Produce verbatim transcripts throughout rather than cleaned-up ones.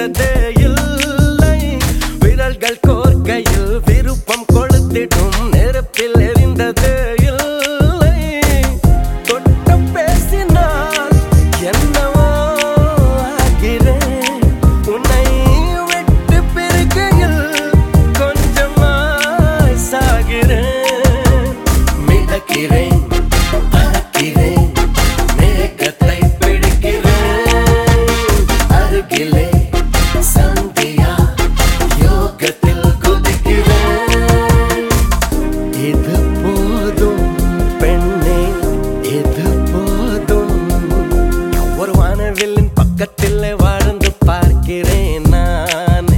தெரிந்ததே இல்லை. விரல்கள் கோர்க்கையில் விருப்பம் கொளுத்திடும் நெருப்பில் எரிந்ததே இல்லை. தொட்ட பேசினால் என்னவோ ஆகிறேன். உன்னை விட்டு பிரிக்கையில் கொஞ்சமாய் சாகிறேன். மிதக்கிறேன், பறக்கிறேன், மேகத்தை பிடிக்கிறேன். அருகிலே சந்தியா யோகத்தில் குதிக்கிறேன். இது போதும் பெண்ணே, இது போதும். ஒரு வானவில்லின் பக்கத்தில் வாழ்ந்து பார்க்கிறேன் நானே.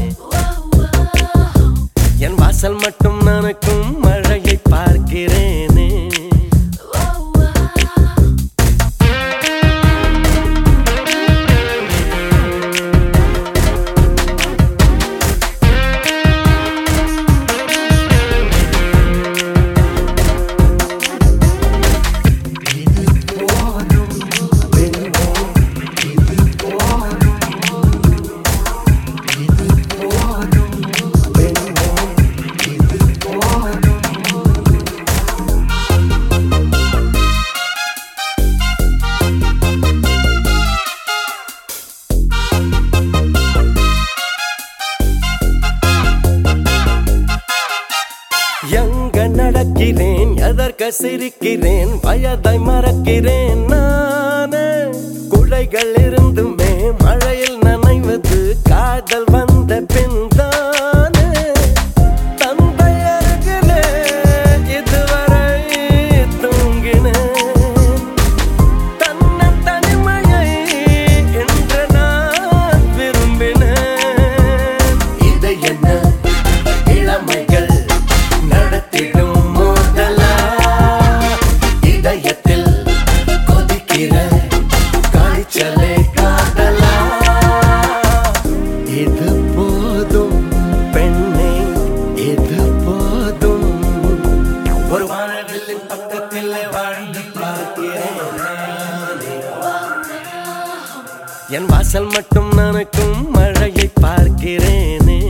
என் வாசல் மட்டும் நனக்கும் மழையை பார்க்கிறேனே. எங்க நடக்கிறேன், எதற்கு சிரிக்கிறேன், வயதை மறக்கிறேன் நானே. குழைகள் இருந்துமே மழையில் நனைவது காதல் வந்த பின் தானே. தந்தை அருகிலே இதுவரை தூங்கினேன். தன்ன தனிமையை என்று நான் விரும்பினேன். இது என்ன இளமைகள் நடத்திடும் மோதலா? இதயத்தில் கொதிக்கிற காய்ச்சலே காதலா? இது போதும் பெண்ணே, இது போதும். ஒரு வானவில்லின் பக்கத்தில் வாழ்ந்து பார்க்கிறேன் நானே. என் வாசல் மட்டும் நனக்கும் மழையை பார்க்கிறேனே.